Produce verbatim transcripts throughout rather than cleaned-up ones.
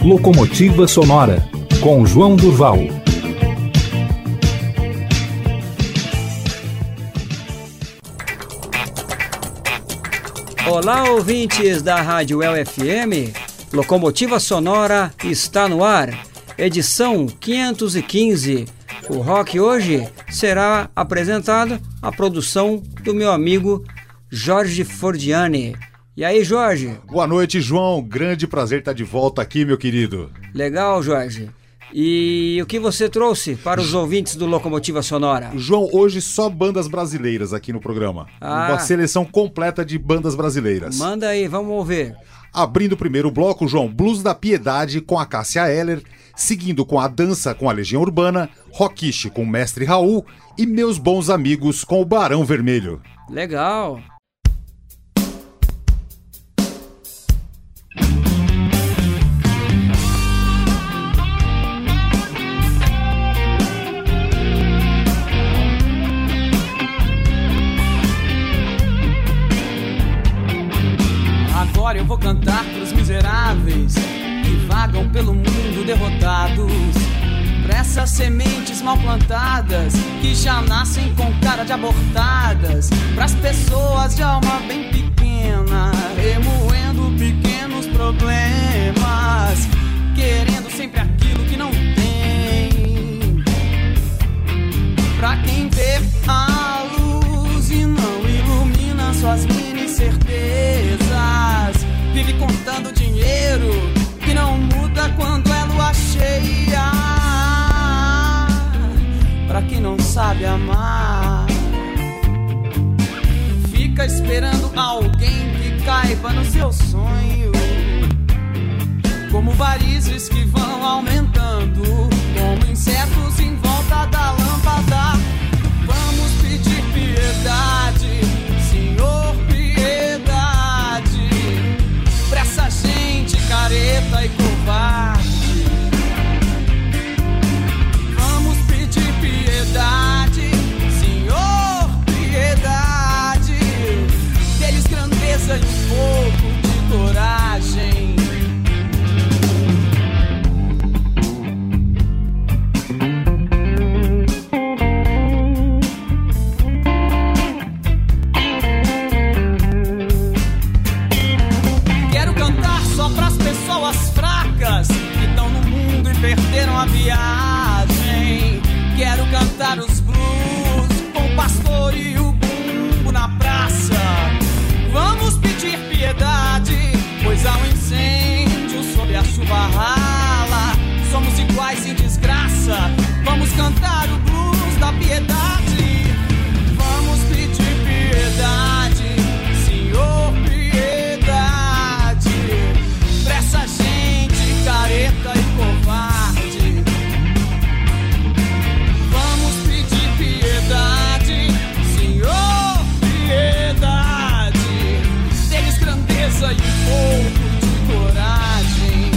Locomotiva Sonora, com João Durval. Olá, ouvintes da Rádio U E L F M. Locomotiva Sonora está no ar. Edição quinhentos e quinze. O rock hoje será apresentado a produção do meu amigo Jorge Fordiani. E aí, Jorge? Boa noite, João. Grande prazer estar de volta aqui, meu querido. Legal, Jorge. E o que você trouxe para os ouvintes do Locomotiva Sonora? João, hoje só bandas brasileiras aqui no programa. Ah. Uma seleção completa de bandas brasileiras. Manda aí, vamos ouvir. Abrindo o primeiro bloco, João, Blues da Piedade com a Cássia Eller, seguindo com a Dança com a Legião Urbana, Rockish com o Mestre Raul e Meus Bons Amigos com o Barão Vermelho. Legal. Agora eu vou cantar pros miseráveis que vagam pelo mundo derrotados, pra essas sementes mal plantadas que já nascem com cara de abortadas, pras pessoas de alma bem pequena, remoendo pequenos problemas, querendo sempre aquilo que não tem, pra quem vê a luz e não ilumina suas mini certezas, vive contando dinheiro que não muda quando é lua cheia. Pra quem não sabe amar, fica esperando alguém que caiba no seu sonho, como varizes que vão aumentando, como insetos em volta da lâmpada. Vamos pedir piedade, Senhor, piedade, pra essa gente careta e covarde. Vamos pedir piedade, Senhor, piedade, deles grandeza e um pouco de coragem. Perderam a viagem. Quero cantar os blues com o pastor e o bumbo na praça. Vamos pedir piedade, pois há um incêndio sob a chuva rala. Somos iguais em desgraça. Vamos cantar o blues da piedade. Vamos pedir piedade, Senhor, piedade, pra essa gente careta e covarde. Vamos pedir piedade, Senhor, piedade, deles grandeza e um pouco de coragem.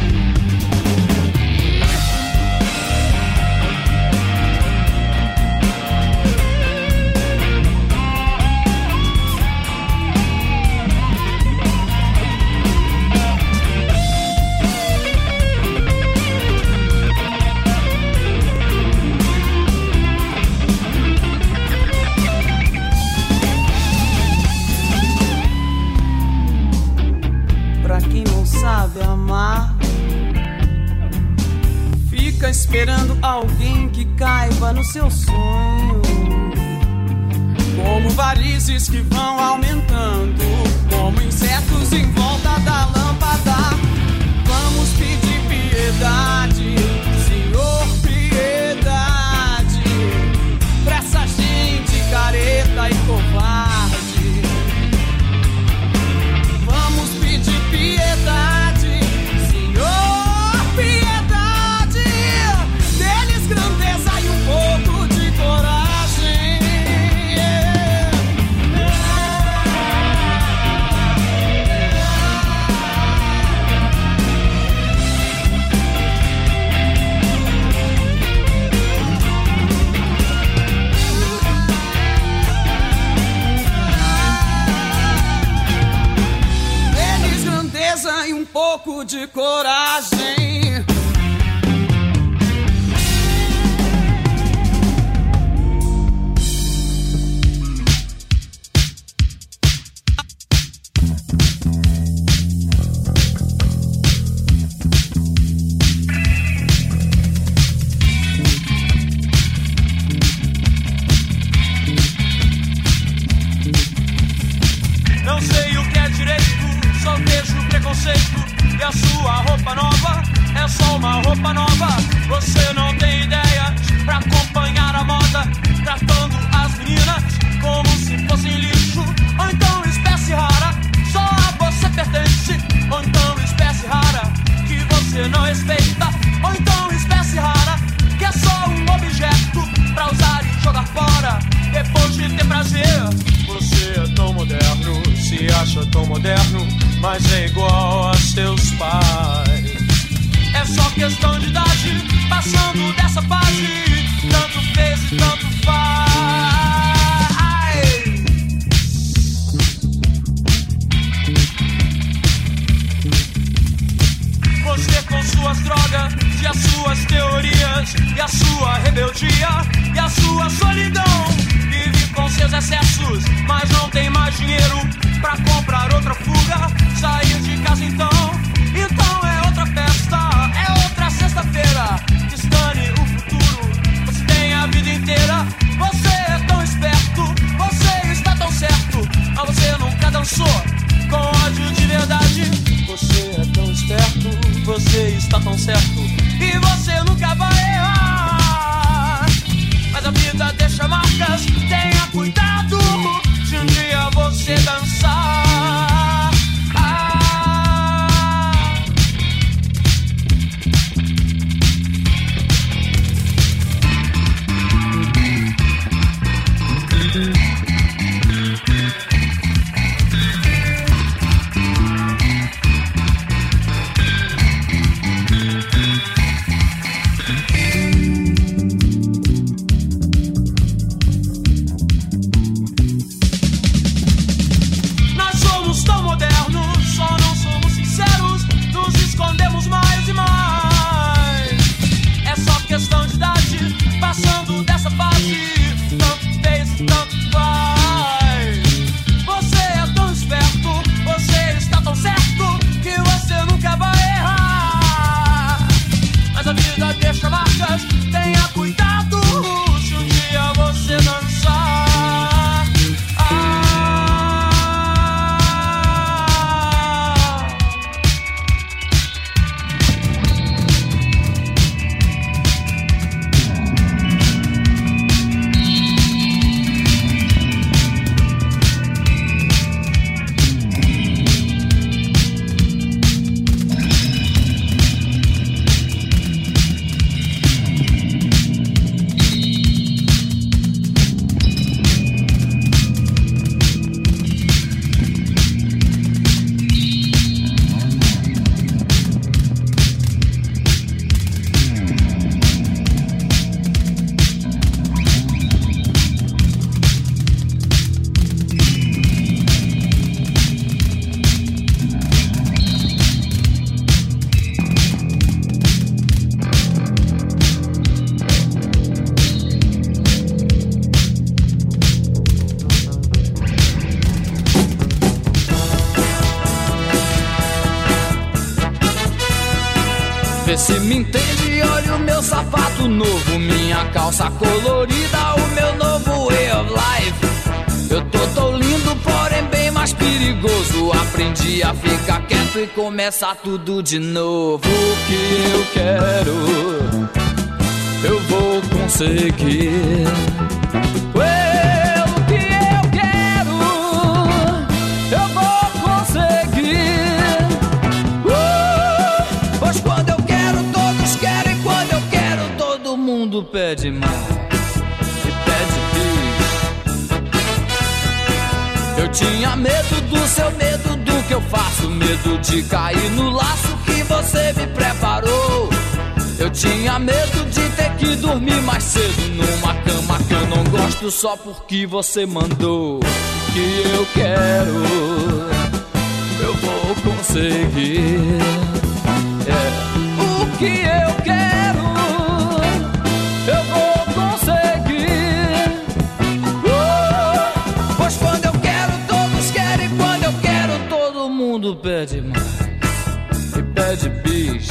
Sabe amar, fica esperando alguém que caiba no seu sonho, como varizes que vão aumentando, como insetos em volta da lâmpada. Vamos pedir piedade, Senhor, piedade, pra essa gente careta e covarde. Vamos pedir piedade, Senhor, piedade, deles grandeza e um pouco de coragem. pouco de coragem. Não sei o que é direito, só vejo preconceito. E a sua roupa nova é só uma roupa nova. Você não tem ideias pra acompanhar a moda, tratando as meninas como se fossem lixo. Ou então espécie rara, só a você pertence. Ou então espécie rara, que você não respeita. Ou então espécie rara, que é só um objeto pra usar e jogar fora depois de ter prazer. Você é tão moderno, se acha tão moderno, mas é igual a seus pais. É só questão de idade, passando dessa fase. Tanto fez e tanto faz. Você com suas drogas e as suas teorias, e a sua rebeldia e a sua solidão. Vive com seus excessos, mas não tem mais dinheiro pra comprar outra fuga. Sair de casa então, então é outra festa, é outra sexta-feira. Destane o futuro, você tem a vida inteira. Você é tão esperto, você está tão certo, mas você nunca dançou com ódio de verdade. Você é tão esperto, você está tão certo, e você nunca vai errar. Mas a vida deixa marcas, tenha cuidado se um dia você dançar. Ah. Passando dessa fase, tanto fez e tanto faz. Você é tão esperto, você está tão certo, que você nunca vai errar. Mas a vida deixa marcas, tenha cuidado se um dia você dançar. Ah. Vê se me entende, olha o meu sapato novo, minha calça colorida, o meu novo way of life. Eu tô tão lindo, porém bem mais perigoso. Aprendi a ficar quieto e começar tudo de novo. O que eu quero, eu vou conseguir. Ué, o que eu quero, eu vou conseguir. Uh, pois quando eu quero, todos querem. Quando eu quero, todo mundo pede mais e pede bis. Eu tinha medo do seu medo, do que eu faço, medo de cair no laço que você me preparou. Eu tinha medo de ter que dormir mais cedo numa cama que eu não gosto só porque você mandou. Que eu quero, eu vou conseguir. que eu quero, eu vou conseguir. Uh, pois quando eu quero, todos querem. Quando eu quero, todo mundo pede mais e pede bis.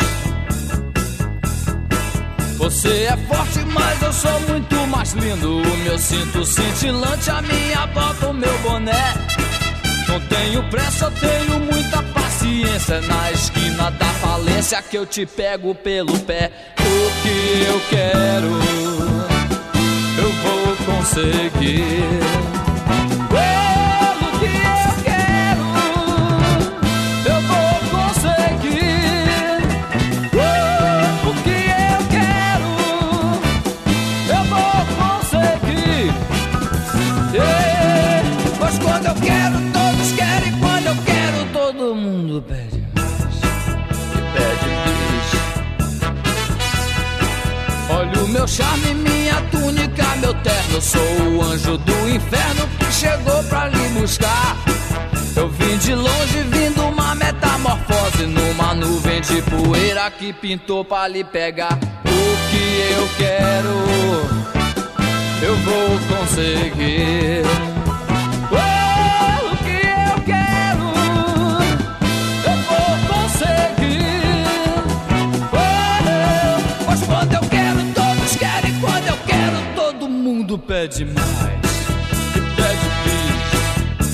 Você é forte, mas eu sou muito mais lindo. O meu cinto cintilante, a minha bota, o meu boné. Não tenho pressa, eu tenho muita paciência. Na esquina da falência que eu te pego pelo pé. O que eu quero, eu vou conseguir. O que eu quero, eu vou conseguir. O que eu quero, eu vou conseguir. Yeah. Pois quando eu quero, todos querem. Quando eu quero, todo mundo pede mais e pede bis. Olha o meu charme, minha túnica, meu terno. Sou o anjo do inferno que chegou pra lhe buscar. Eu vim de longe, vindo uma metamorfose, numa nuvem de poeira que pintou pra lhe pegar. O que eu quero, eu vou conseguir. Oh, o que eu quero, eu vou conseguir. Oh, pois quando eu quero, todos querem. Quando eu quero, todo mundo pede mais e pede bis.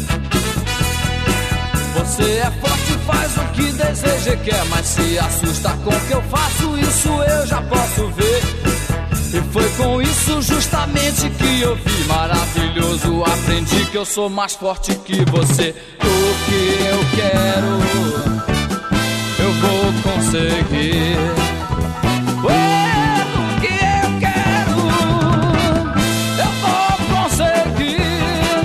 Você é forte, faz o que deseja e quer, mas se assusta com o que eu faço, isso eu já posso ver. E foi com isso justamente que eu vi. Maravilhoso, aprendi que eu sou mais forte que você. O que eu quero, eu vou conseguir. Oh, o que eu quero, eu vou conseguir.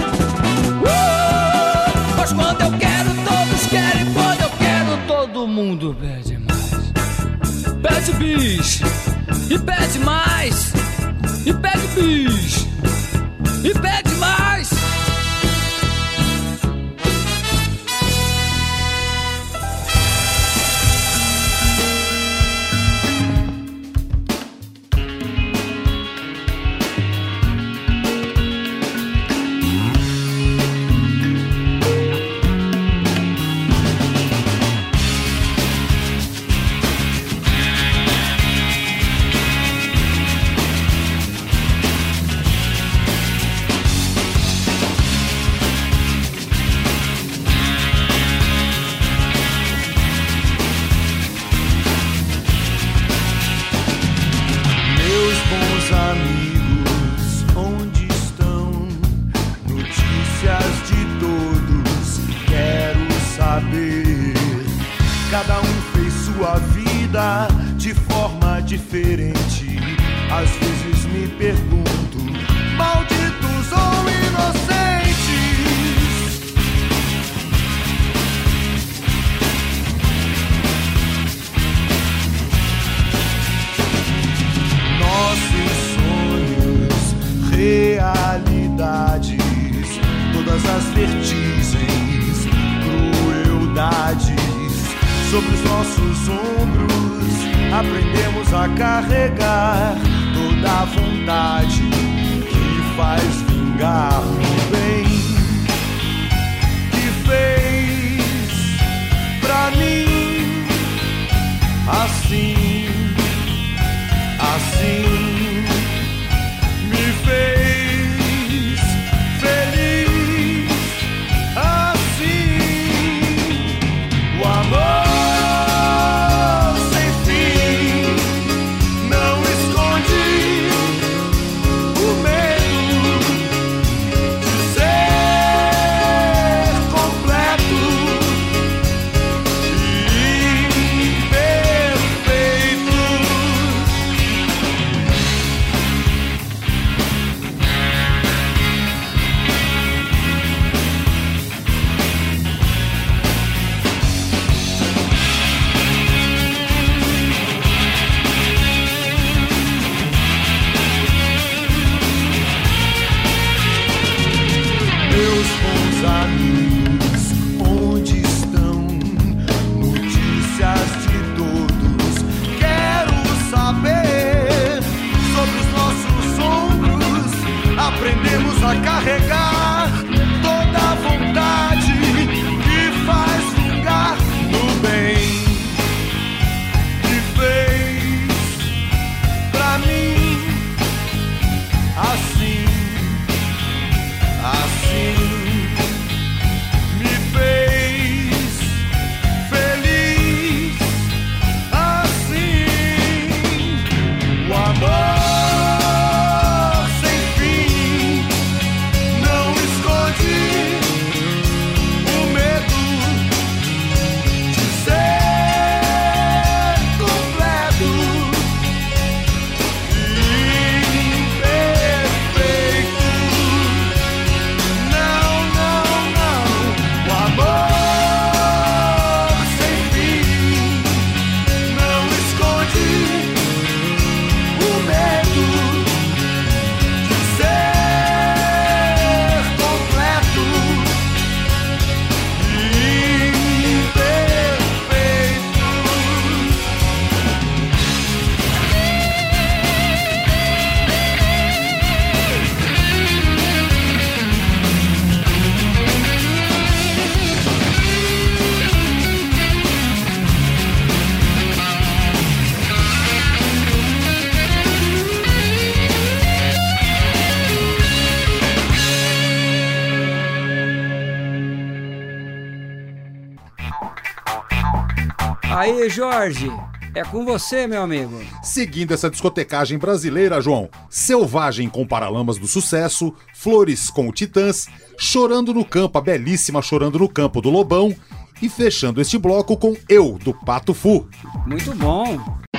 Oh, pois quando eu quero, todos querem. Quando eu quero, todo mundo pede mais. Pede bis. E pede mais, e pede bis, e pede mais. Cada um fez sua vida de forma diferente. Às vezes me pergunto, malditos ou inocentes? Nossos sonhos, realidades, todas as vertigens, crueldades sobre os nossos ombros, aprendemos a carregar toda a vontade que faz vingar o bem que fez pra mim. Assim, assim me fez feliz. Assim o amor perfeito. Aí, Jorge, é com você, meu amigo. Seguindo essa discotecagem brasileira, João, Selvagem com Paralamas do Sucesso, Flores com o Titãs, Chorando no Campo, a belíssima Chorando no Campo do Lobão, e fechando este bloco com Eu, do Pato Fu. Muito bom.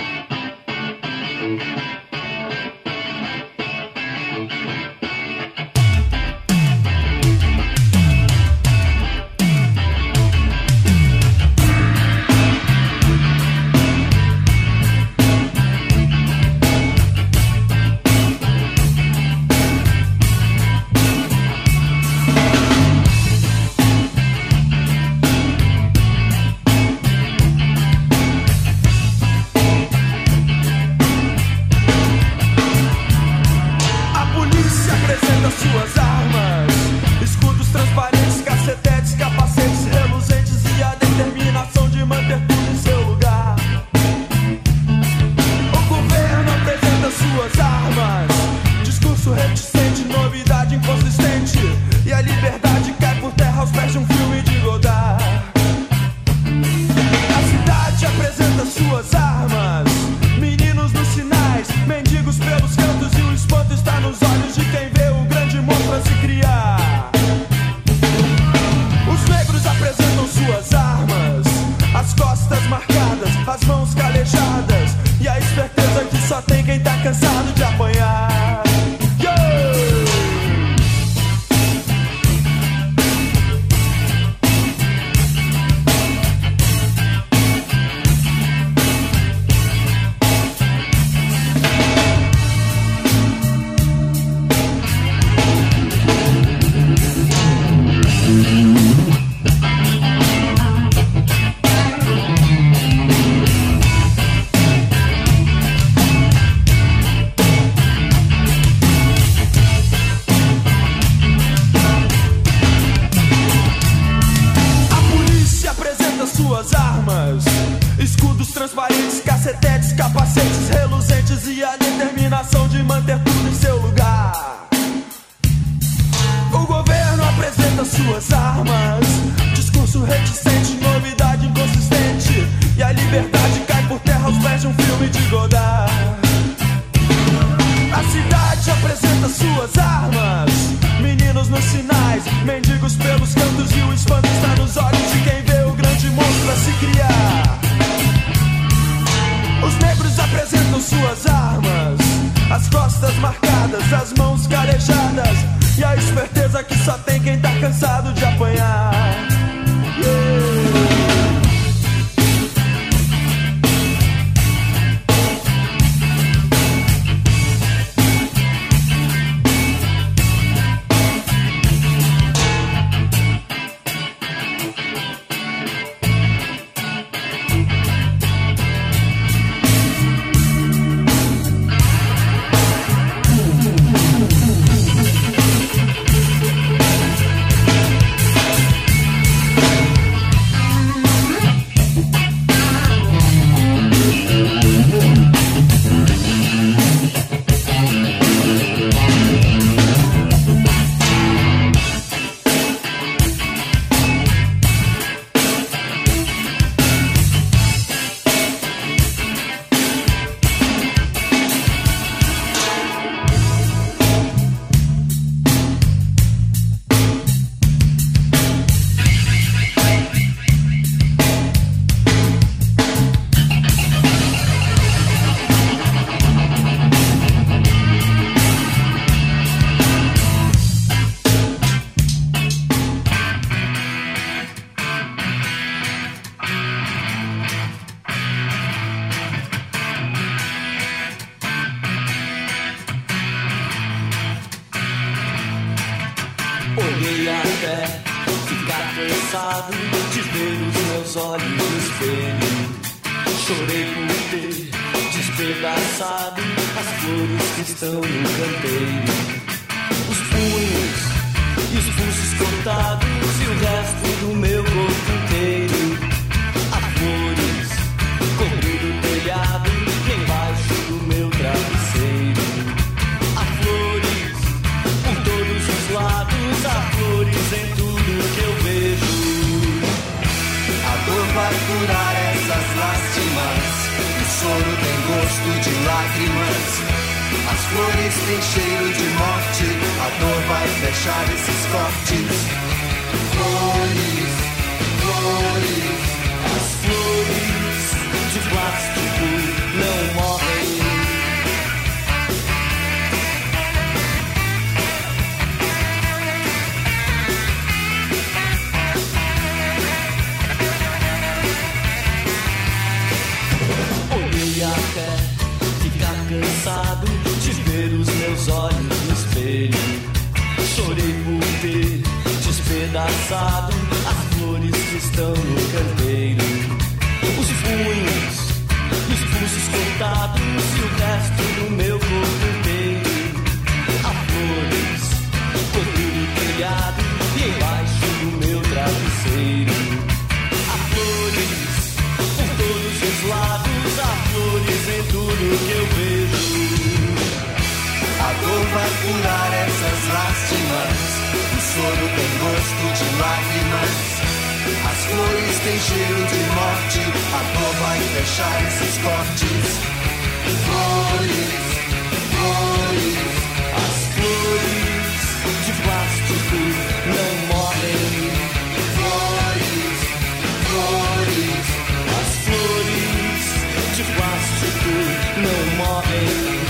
Olhei até ficar cansado de ver os meus olhos no espelho. Chorei por ter despedaçado as flores que estão no canteiro. Os punhos e os pulsos cortados e o resto do meu corpo inteiro. Há flores cobrindo o telhado embaixo do meu travesseiro. Há flores por todos os lados, há flores em tudo que eu vejo. A dor vai curar essas lágrimas. soro tem gosto de lágrimas, as flores têm cheiro de morte, a dor vai fechar esses cortes. Flores, flores, as flores de plástico não morrem. Até ficar cansado de ver os meus olhos no espelho. Chorei por ter despedaçado as flores que estão no canteiro. Os punhos, os pulsos cortados e o resto do meu corpo inteiro. Há flores por todo o telhado e embaixo do meu travesseiro. Há flores por todos os lados, há flores em tudo que eu vejo. A dor vai curar essas lástimas, o soro tem gosto de lágrimas, as flores têm cheiro de morte, a dor vai fechar esses cortes. Flores, flores, as flores de plástico não morrem. Flores, flores, as flores de plástico não morrem.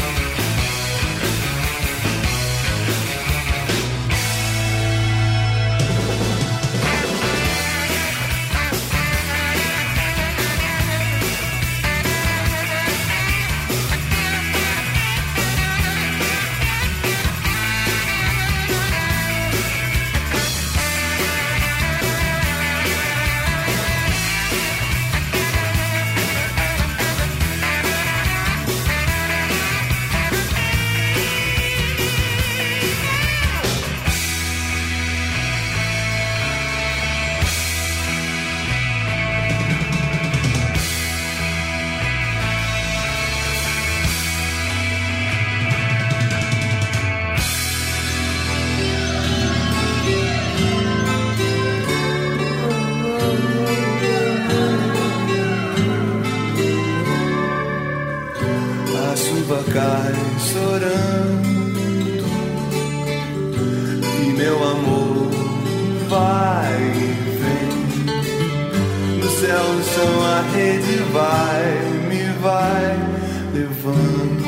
Cai chorando e meu amor vai e vem. No céu, no chão, a rede vai, me vai levando.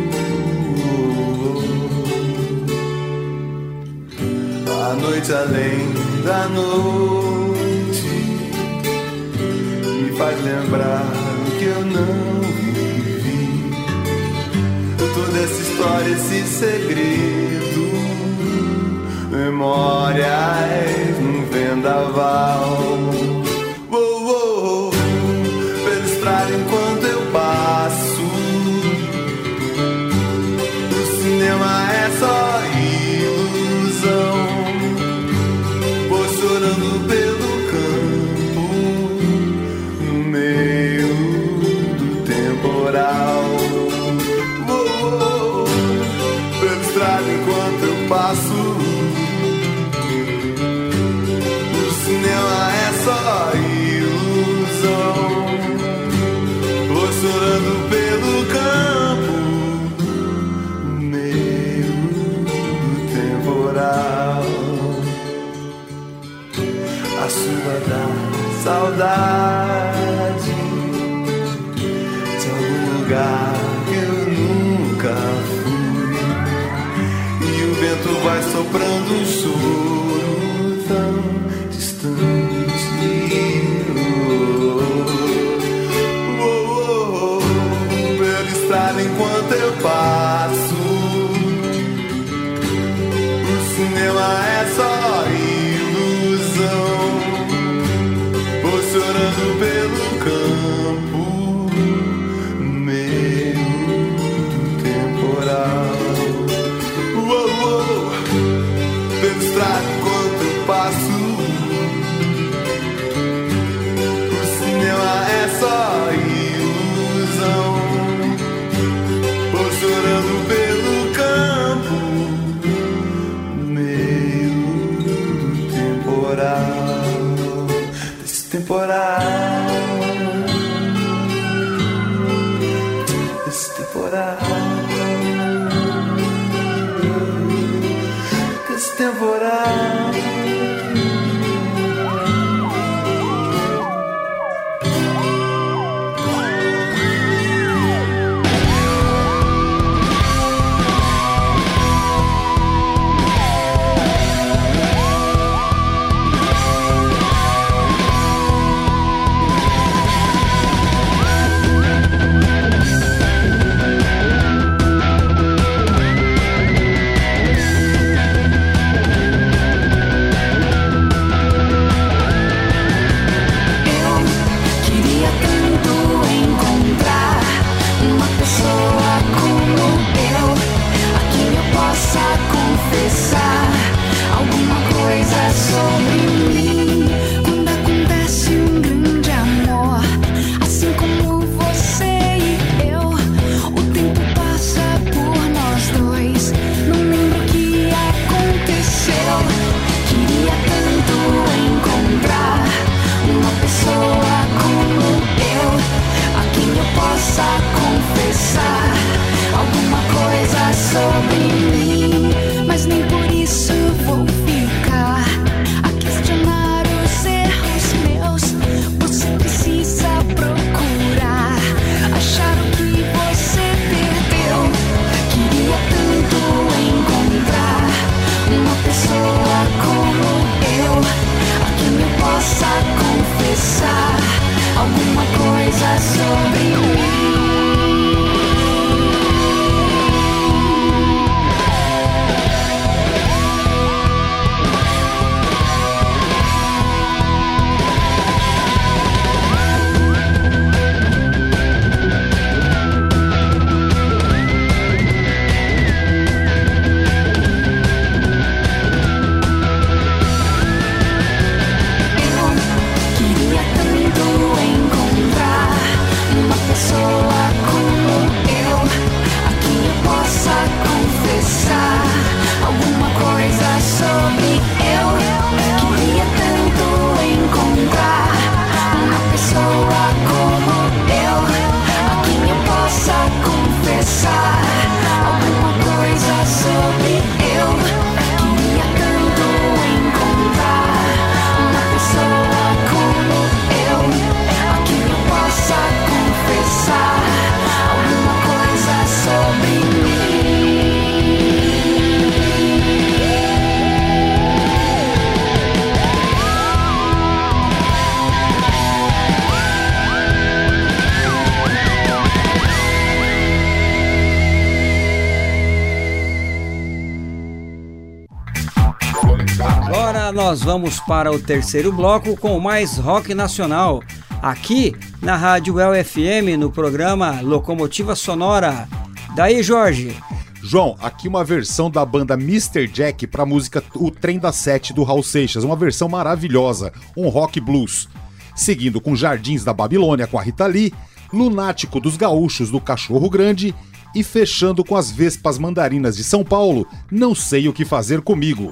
A noite além da noite me faz lembrar que eu não toda essa história, esse segredo, memórias num vendaval. Oh, oh, oh, pela estrada enquanto eu passo, o cinema é só ilusão. Vou chorando pelo campo, no meio do temporal. Enquanto eu passo, o cinema é só ilusão. Vou chorando pelo campo, no meio do temporal. A chuva da saudade de algum lugar que eu nunca fui. O vento vai soprando um choro tão distante. Oh, oh, oh, pela estrada enquanto eu passo, o cinema é só ilusão. Vou chorando pelo campo, no meio do temporal. Pela estrada enquanto eu passo, o cinema é só ilusão. Vou chorando pelo campo, no meio do temporal. Desse temporal. temporal, com esse temporal. Nós vamos para o terceiro bloco com mais rock nacional, aqui na Rádio El F M, no programa Locomotiva Sonora. Daí, Jorge. João, aqui uma versão da banda mister Jack para a música O Trem da Sete do Raul Seixas, uma versão maravilhosa, um rock blues. Seguindo com Jardins da Babilônia com a Rita Lee, Lunático dos Gaúchos do Cachorro Grande e fechando com as Vespas Mandarinas de São Paulo, Não Sei O Que Fazer Comigo.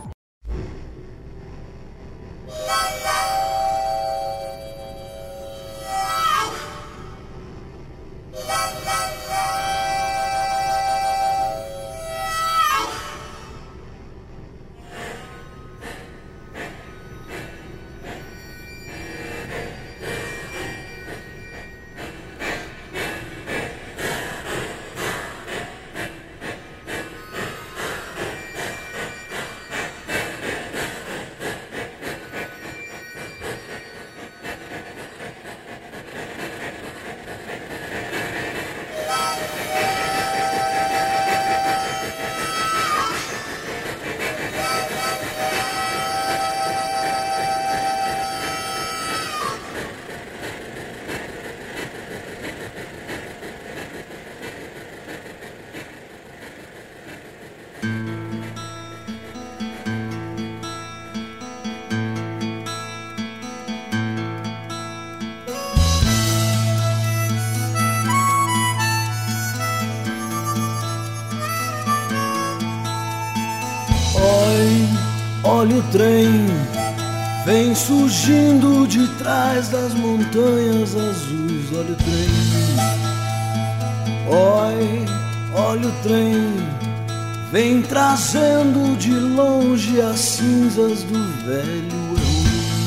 Olha o trem, vem surgindo de trás das montanhas azuis. Olha o trem, oi, olha o trem, vem trazendo de longe as cinzas do velho eu.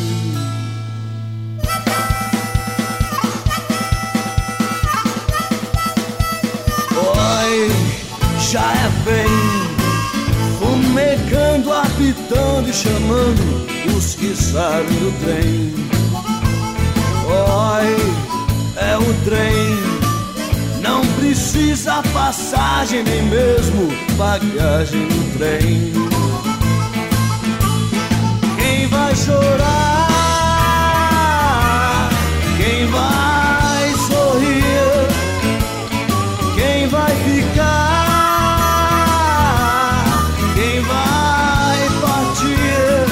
Oi, já é bem, fumegando, apitando e chamando os que sabem do trem. Oi, é o trem, não precisa passagem, nem mesmo bagagem no trem. Quem vai chorar? Quem vai sorrir? Quem vai ficar? Quem vai partir?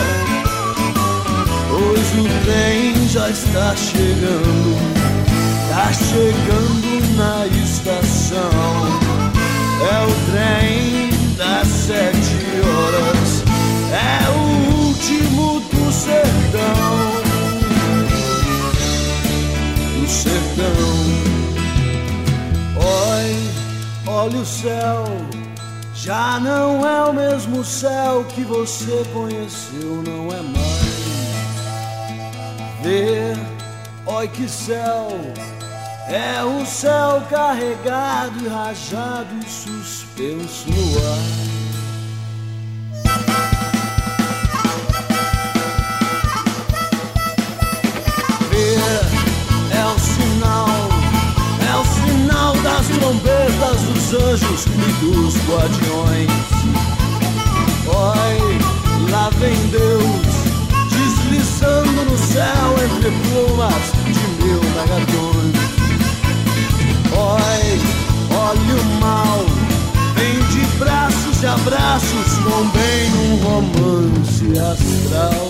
Pois o trem já está chegando, tá chegando na estação. É o trem das sete horas, é o último do sertão, do sertão. Oi, olha o céu, já não é o mesmo céu que você conheceu, não é mais. Vê, oi que céu, é o céu carregado e rajado e suspenso no ar. Vê, é o sinal, é o sinal das trombetas dos anjos e dos guardiões. Oi, lá vem Deus, deslizando no céu entre plumas de mil megatons. Oi, olha o mal, vem de braços e abraços com bem num romance astral.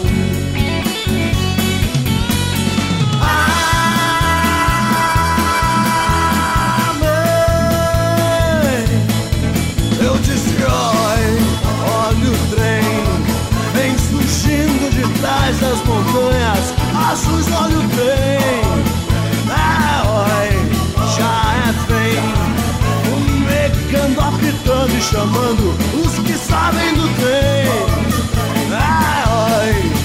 Amém. Eu disse oi, olha o trem, vem surgindo de trás das montanhas azuis, olha o trem. Ah, oi, já é bem, fumegando, apitando e chamando os que sabem do trem. Ah, oi,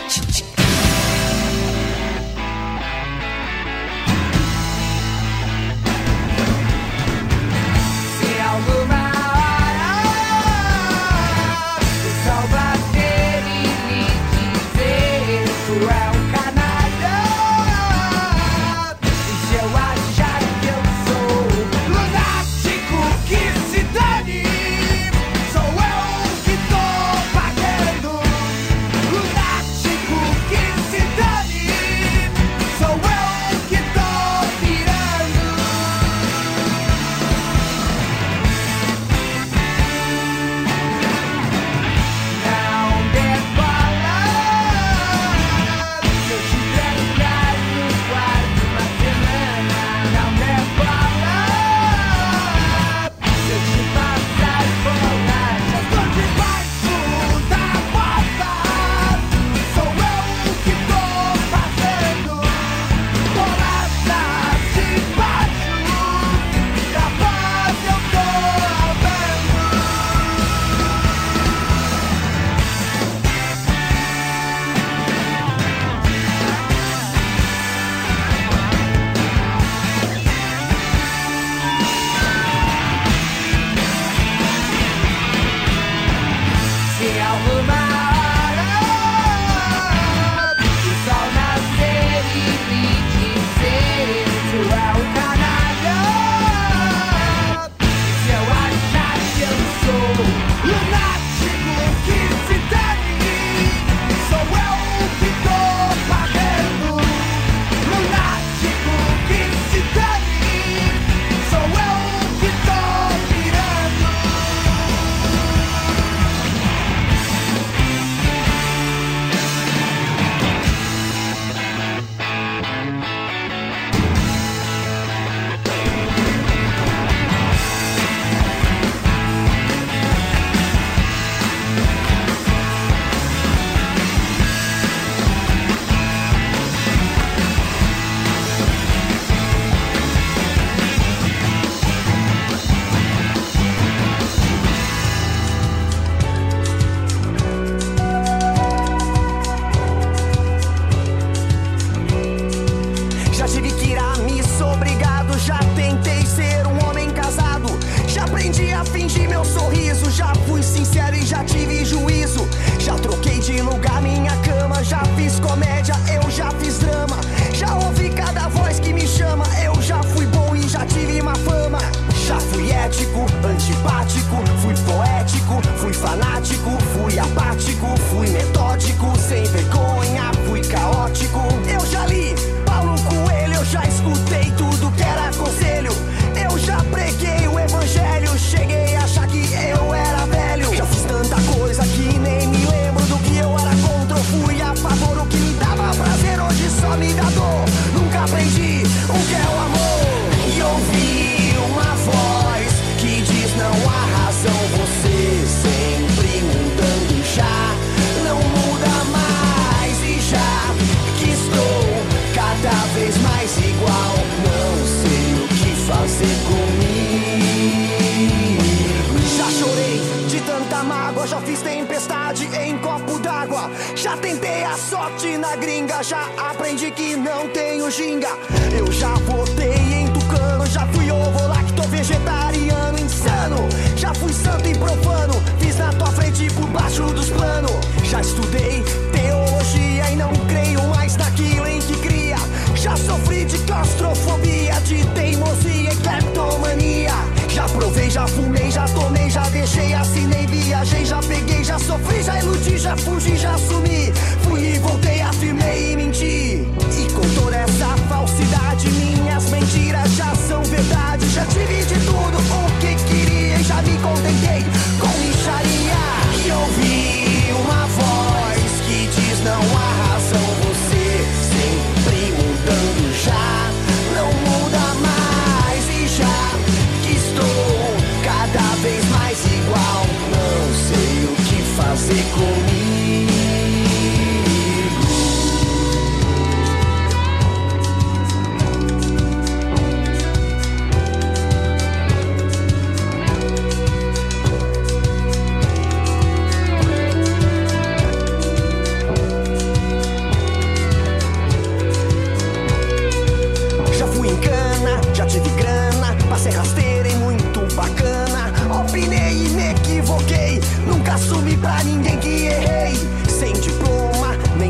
Com mixaria, e ouvi uma voz que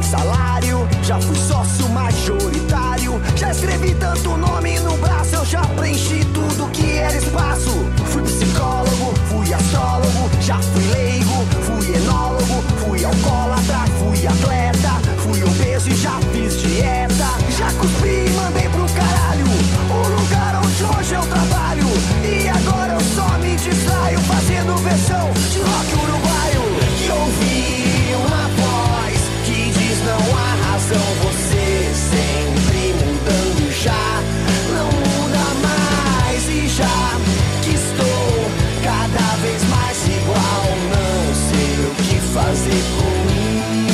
salário, já fui sócio majoritário, já escrevi tanto nome no braço, eu já preenchi tudo que era espaço. Fui psicólogo, fui astrólogo, já fui leigo, fui enólogo, fui alcoólatra, fui atleta, fui obeso e já fiz dieta, já cuspi e mandei pro caralho o lugar onde hoje eu trabalho, e agora eu só me distraio fazendo versão de rock uruguaio. E ouvi uma voz que diz não há razão, você sempre mudando já não muda mais, e já que estou cada vez mais igual, não sei o que fazer comigo.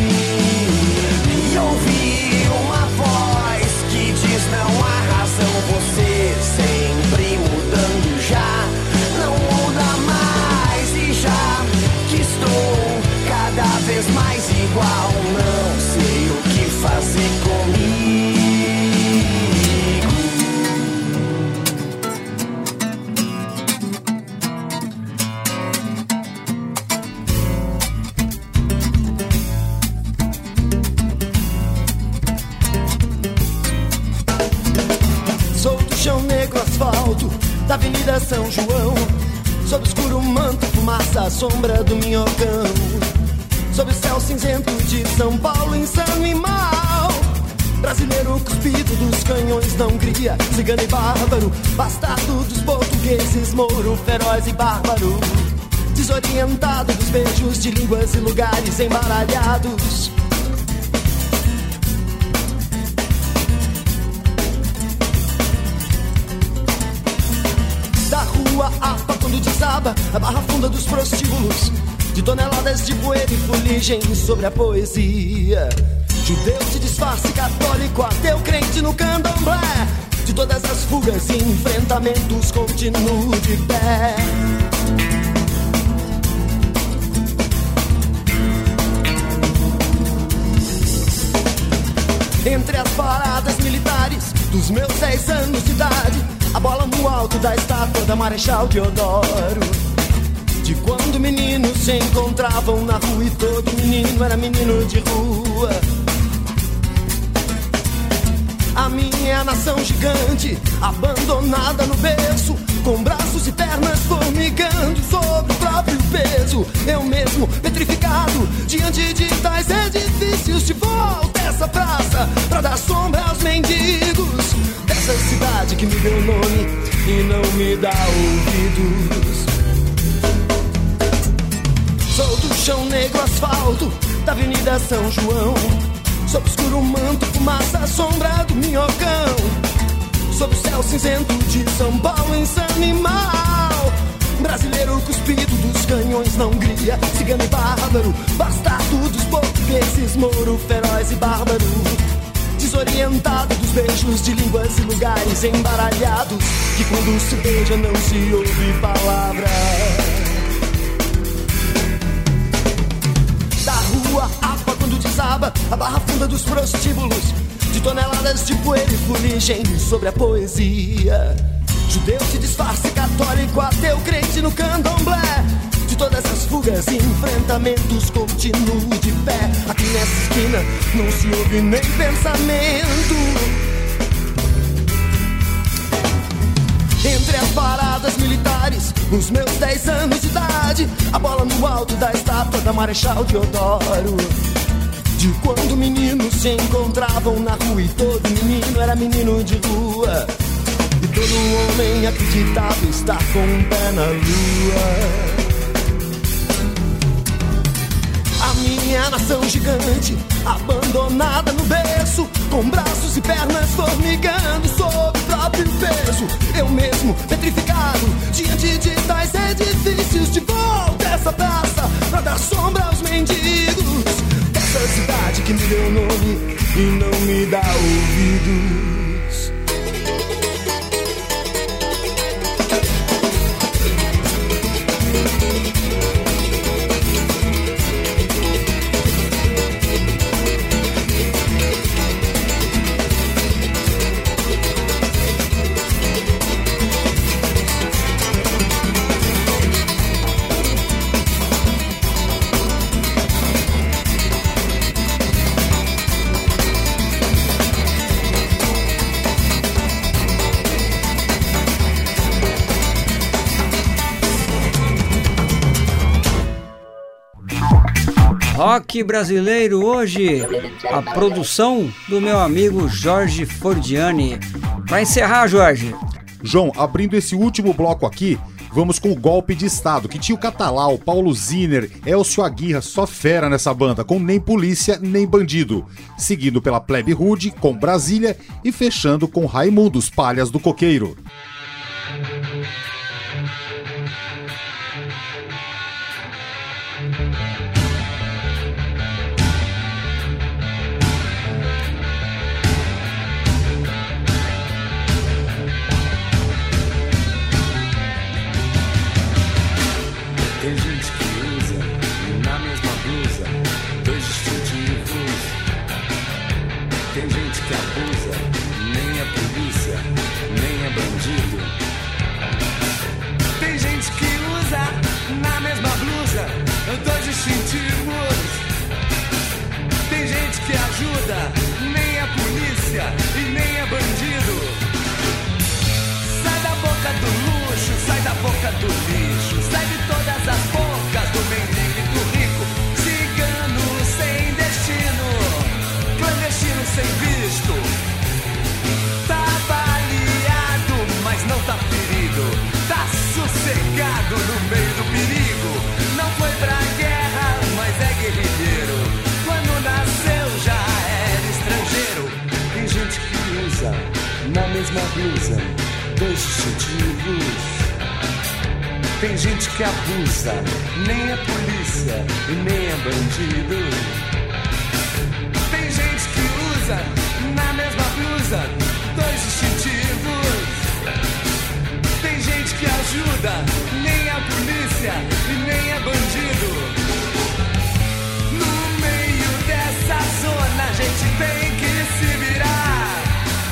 E ouvi uma voz que diz não há razão, você sempre mudando já não muda mais, e já que estou cada vez mais igual, não sei o que fazer comigo. Sou do chão negro, asfalto da Avenida São João, sob escuro manto, fumaça, sombra do minhocão, sob o céu cinzento de São Paulo, insano e mal. Brasileiro cuspido dos canhões da Hungria, cigano e bárbaro, bastardo dos portugueses, mouro, feroz e bárbaro, desorientado dos beijos de línguas e lugares embaralhados. Da rua Apa quando desaba a barra funda dos prostíbulos, de toneladas de poeira e fuligem sobre a poesia. Judeu se disfarce católico, ateu crente no candomblé, de todas as fugas e enfrentamentos continuo de pé. Entre as paradas militares dos meus dez anos de idade, a bola no alto da estátua da Marechal Deodoro, de quando meninos se encontravam na rua e todo menino era menino de rua. A minha nação gigante, abandonada no berço, com braços e pernas formigando sobre o próprio peso. Eu mesmo petrificado diante de tais edifícios, de volta a essa praça pra dar sombra aos mendigos dessa cidade que me deu nome e não me dá ouvidos. Sou do chão negro, asfalto da Avenida São João, sob escuro manto, fumaça, sombra do minhocão, sob o céu cinzento de São Paulo, insano e mal. Brasileiro cuspido dos canhões na Hungria, cigano e bárbaro, bastardo dos portugueses, mouro, feroz e bárbaro, desorientado dos beijos de línguas e lugares embaralhados, que quando se beija não se ouve palavra. Da rua Apa quando desaba a barra funda dos prostíbulos, de toneladas de poeira e fuligem sobre a poesia. Judeu se disfarce católico, ateu crente no candomblé, de todas as fugas e enfrentamentos continuo de pé. Aqui nessa esquina não se ouve nem pensamento. Entre as paradas militares, os meus dez anos de idade, a bola no alto da estátua da Marechal Deodoro, de quando meninos se encontravam na rua e todo menino era menino de rua, e todo homem acreditava estar com um pé na lua. A minha nação gigante, abandonada no berço, com braços e pernas formigando sob o próprio peso. Eu mesmo petrificado diante de tais edifícios, de volta a essa praça pra dar sombra aos mendigos dessa cidade que me deu nome e não me dá ouvidos. Rock brasileiro hoje, a produção do meu amigo Jorge Fordiani. Para encerrar, Jorge. João, abrindo esse último bloco aqui, vamos com o Golpe de Estado, que tinha o Catalau, Paulo Ziner, Elcio Aguirra, só fera nessa banda, com Nem Polícia, Nem Bandido. Seguindo pela Plebe Rude, com Brasília, e fechando com Raimundos, Palhas do Coqueiro. Tem gente que usa na mesma blusa dois distintivos. Tem gente que abusa, nem é polícia, nem é bandido. Tem gente que usa na mesma blusa dois distintivos. Tem gente que ajuda, nem é polícia e nem é bandido. Sai da boca do luxo, sai da boca do lixo, sai de todas as bocas do mendigo e do rico. Cigano sem destino, clandestino sem visto. Tá baleado, mas não tá ferido. Tá sossegado no meio do perigo. Não foi pra guerra, mas é guerrilheiro. Quando nasceu já era estrangeiro. Tem gente que usa na mesma blusa dois distintivos. Tem gente que abusa, nem é polícia e nem é bandido. Tem gente que usa na mesma blusa dois distintivos. Tem gente que ajuda, nem é polícia e nem é bandido. No meio dessa zona a gente tem que se virar.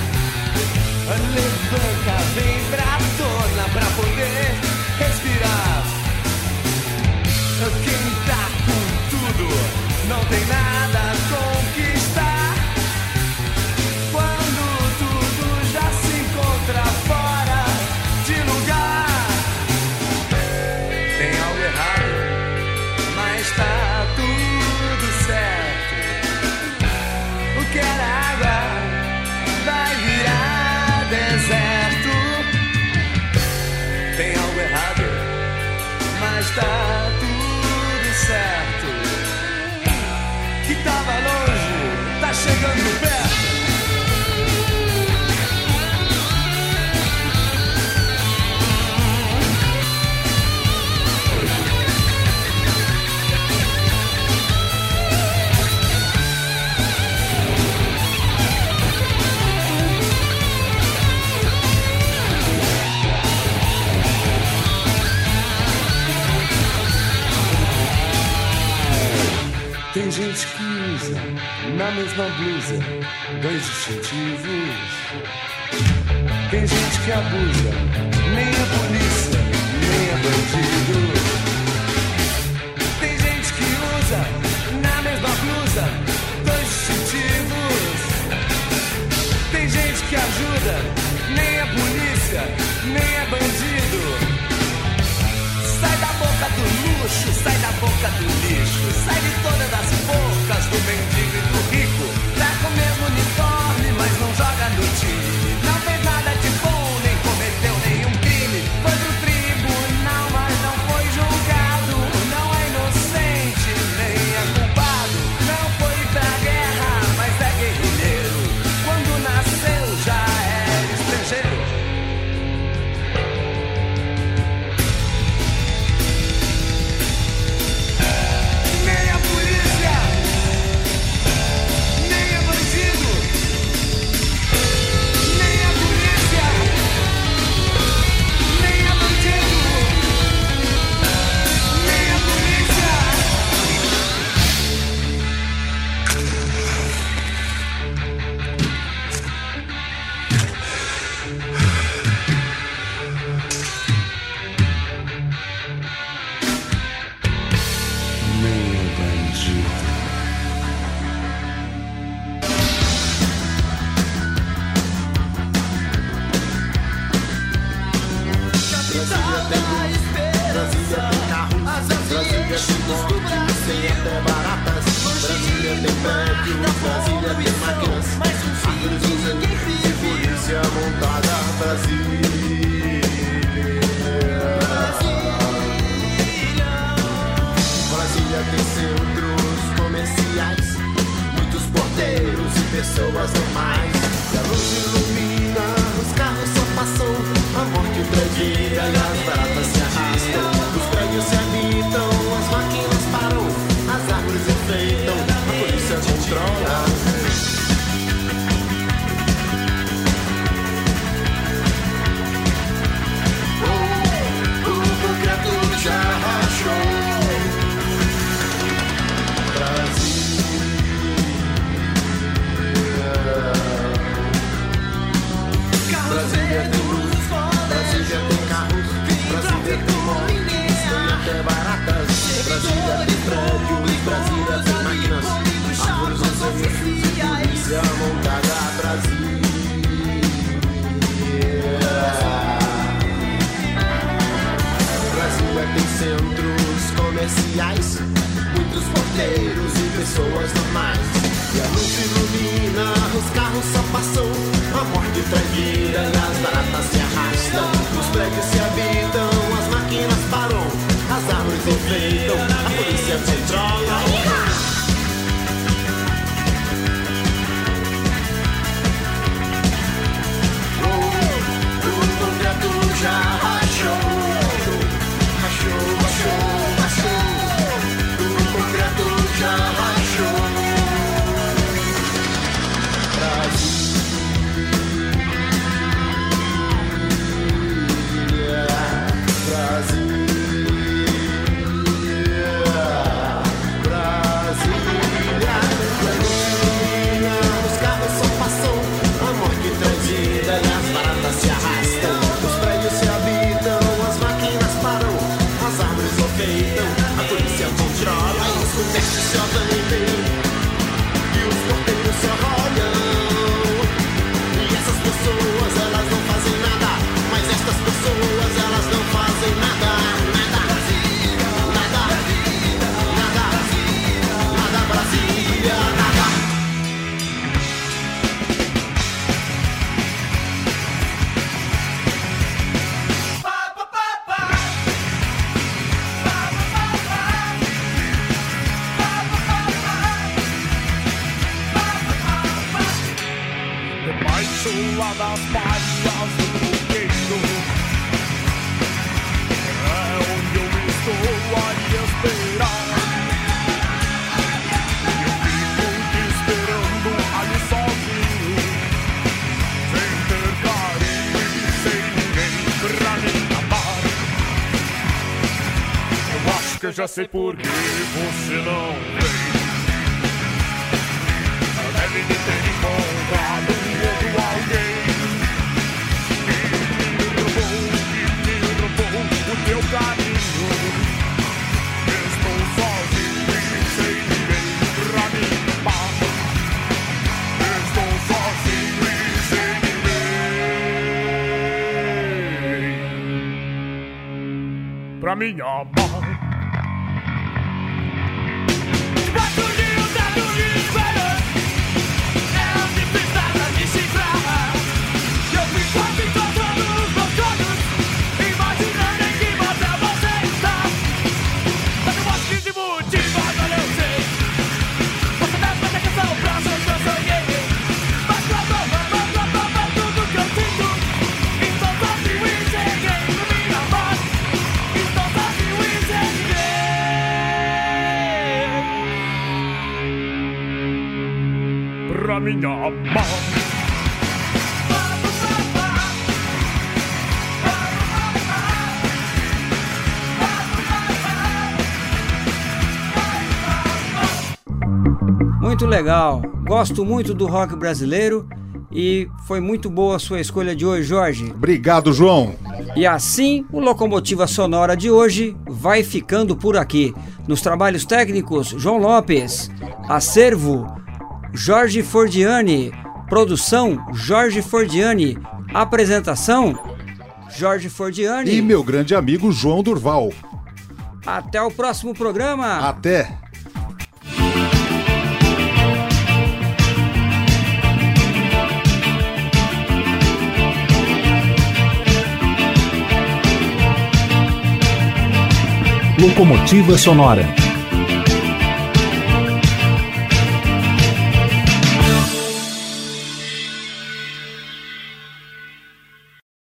Levanta, vem pra tona pra poder respirar. Quem tá com tudo não tem nada a conquistar. Quando tudo já se encontra fora de lugar, tem algo errado, mas tá tudo certo. O que era água vai virar deserto. Tem algo errado, mas tá tudo certo. Que tava longe, tá chegando perto. Tem gente que usa na mesma blusa dois distintivos. Tem gente que abusa, nem é polícia, nem é bandido. Tem gente que usa na mesma blusa dois distintivos. Tem gente que ajuda, nem é polícia, nem é bandido. Sai da boca do luxo, sai da boca do lixo, sai de todas as bocas do mendigo e do rico. Tá com o mesmo uniforme, mas não joga no time. Não fez nada de bom, nem cometeu nenhum crime. Foi pro tribunal, mas não foi julgado. Não é inocente, nem é culpado. Não foi pra guerra, mas é guerrilheiro. Quando nasceu já era estrangeiro. prédios, Brasília tem máquinas, árvores, luzes e polícia montada. Brasília, Brasília tem centros comerciais, muitos porteiros e pessoas normais. E a luz ilumina, os carros só passam, a morte predita e as baratas se arrastam. Os prédios se habitam, as máquinas param, as árvores enfeitam, a polícia controla. O, o concreto já rachou. Brasília tem luz, Brasília tem carros, Brasília tem motos, tem até baratas. Brasília tem prédios, Brasília tem máquinas, árvores, luzes e polícia montada. Brasília, Brasília tem centros comerciais, muitos porteiros e pessoas normais. E a luz ilumina, os carros só passam, a morte tranquila e as baratas se arrastam. Os prédios se habitam, as máquinas param, as árvores enfeitam, a polícia controla. Oh, o concreto já rachou, rachou, rachou, rachou. O concreto já rachou. Eu já sei por que você não vem. Deve de ter encontrado um outro alguém que me roubou, que me roubou o teu carinho. Estou sozinho e sem ninguém pra me amar. Estou sozinho e sem ninguém pra me amar. Minha mão. Muito legal, gosto muito do rock brasileiro e foi muito boa a sua escolha de hoje, Jorge. Obrigado, João. E assim, o Locomotiva Sonora de hoje vai ficando por aqui. Nos trabalhos técnicos, João Lopes. Acervo, Jorge Fordiani. Produção, Jorge Fordiani. Apresentação, Jorge Fordiani. E meu grande amigo João Durval. Até o próximo programa. Até. Locomotiva Sonora.